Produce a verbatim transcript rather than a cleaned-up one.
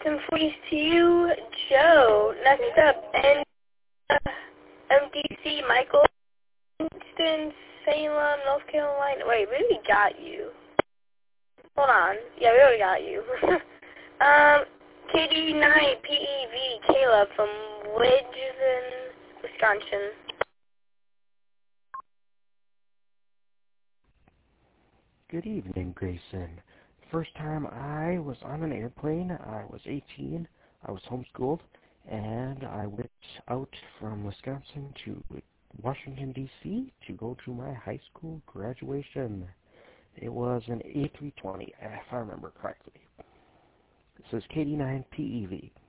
Grayson forty-two, Joe. Next up, and uh, M D C, Michael, Winston, Salem, North Carolina. Wait, we already got you. Hold on. Yeah, we already got you. um, K D nine, P E V, Caleb from Widgeon, Wisconsin. Good evening, Grayson. First time I was on an airplane, I was eighteen. I was homeschooled, and I went out from Wisconsin to Washington, D C to go to my high school graduation. It was an A three twenty, if I remember correctly. This is K D nine P E V.